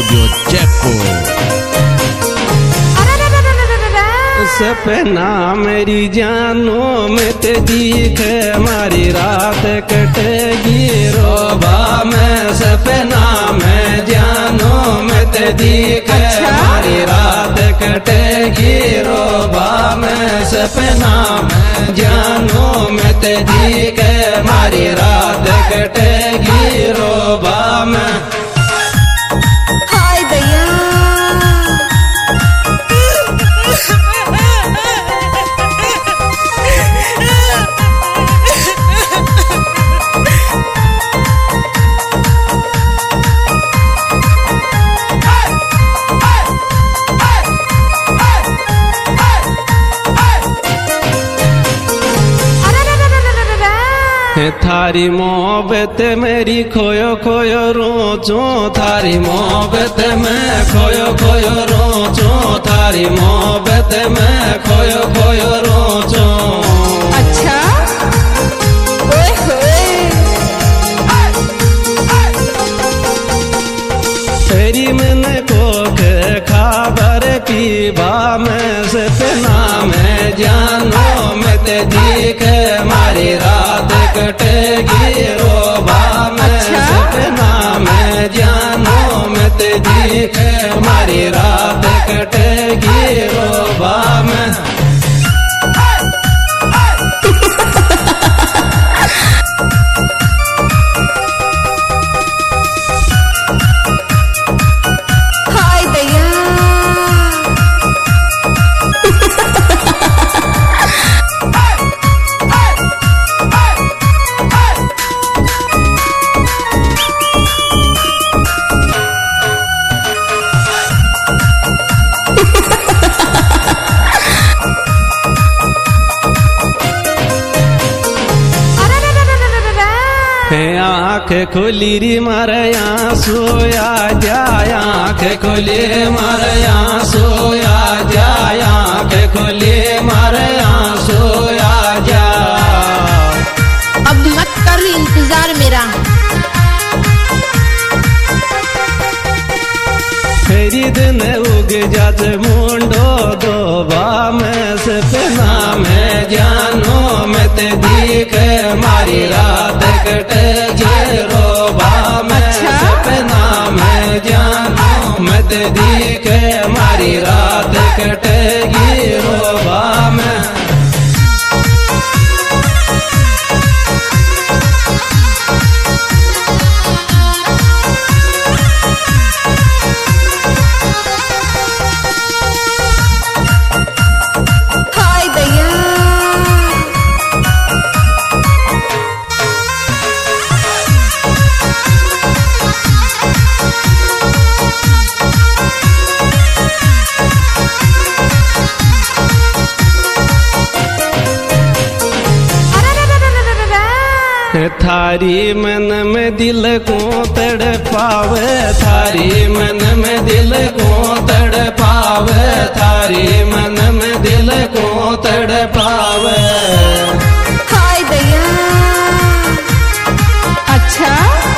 Studio Jaipur. सपना मेरी जानों में ते दिखे हमारी रात कटेगी रोबा में। सपना में जानों में ते दिखे हमारी रात कटेगी रोबा में। सपना में जानों में ते दिखे हमारी रात कटेगी रोबा में। थारी मोहब्बत मेरी खोयो खोयो रोचो। थारी मोहब्बत में खोयो खोयो रोचो। थारी मोहब्बत में खोयो खोयो रोचो। अच्छा ओए होए तेरी मन को खबर पीबा में। सपना में जानो में ते दिखे हमारी रात कटेगी रोबा में। सपना में जानो में ते दिखे हमारी रात कटेगी रोबा में। आँख खुली री मारया सोया जाया। आँख खुली मारया सोया जाया। आँख खुली मारया सोया जा। अब मत कर इंतजार मेरा। फेरी दिन उग जात मुंडो दोबा में। सपना में जानो में ते दिखे हमारी रात कटेगी रोबा में। सपना में जानो में ते दिखे हमारी रात कटेगी रोबा में। थारी मन में दिल को तड़पावे। थारी मन में दिल को तड़पावे। थारी मन में दिल को तड़पावे। हाय दया अच्छा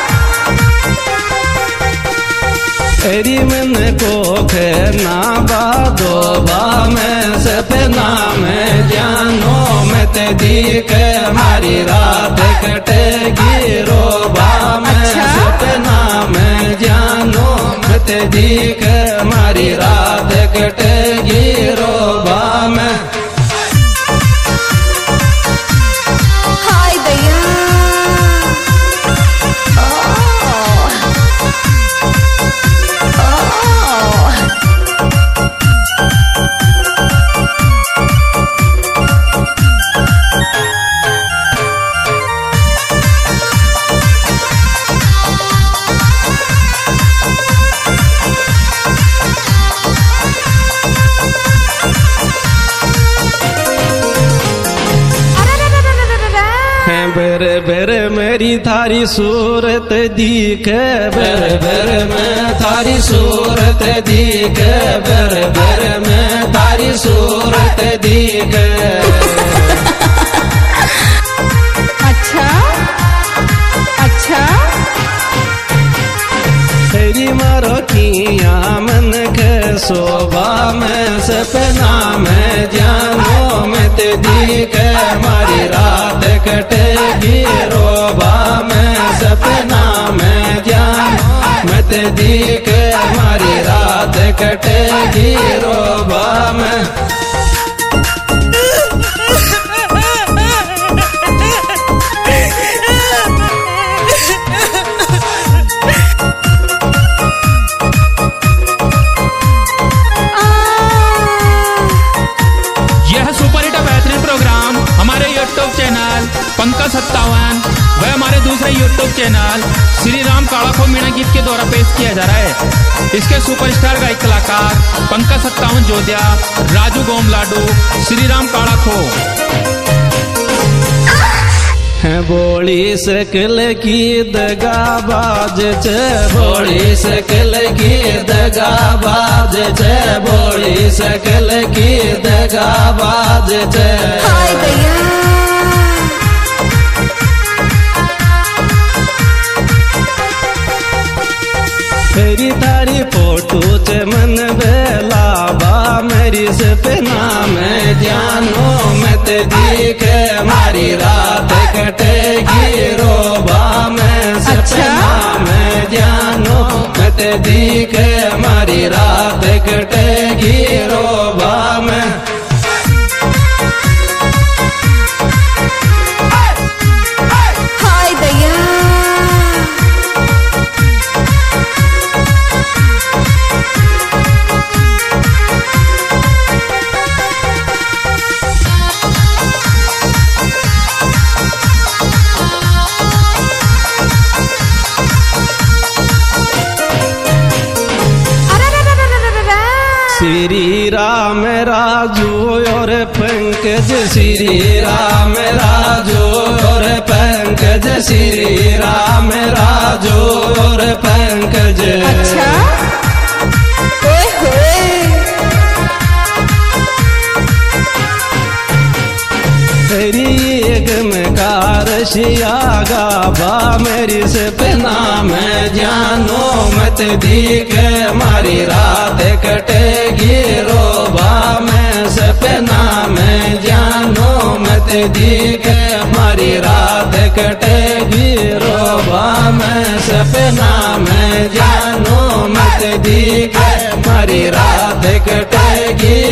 तेरी मन को खेना बादोबा में। सपना में जानो में ते दिखे हमारी रात कटेगी रोबा में। सपना में जानो में ते दिखे हमारी रात कटेगी रोबा में। हाय दया बर बर मेरी थारी सूरत दिखे। बर बर में थारी सूरत दिखे। बर बर में थारी सूरत दिखे। अच्छा अच्छा तेरी मारो की कटेगी रोबा में सपना में ध्यान मत दीख हमारी रात कटेगी रोबा में। चैनल पंकज 57 व हमारे दूसरे यूट्यूब चैनल श्री राम कालाखो मीणा गीत के द्वारा पेश किया जा रहा है। इसके सुपरस्टार गायक कलाकार पंकज 57 जोधिया, राजू गोम लाडू, श्री राम कालाखो। बोली सकल की दगाबाज छे, बोली सकल की दगाबाज छे, बोली सकल की दगाबाज छे। हाय दैया मेरी तारी फोटो च मन बेलाबा मेरी सपना में ध्यानो मत दिखे मारी रात कटेगी रोबा में सपना में ध्यानो मत दिखे मारी रात कटेगी रोबा में। हाय दैया श्री राम राजू और पंकज, श्री राम राजू और पंकज, श्री राम राजू और पंकज। अच्छा ओए होए रशिया गाबा मेरी सपना में जानो मत दिखे मारी रात कटेगी रोबा में सपना में जानो मत दिखे मारी रात कटेगी रोबा में सपना में जानो मत दिखे मारी रात कटेगी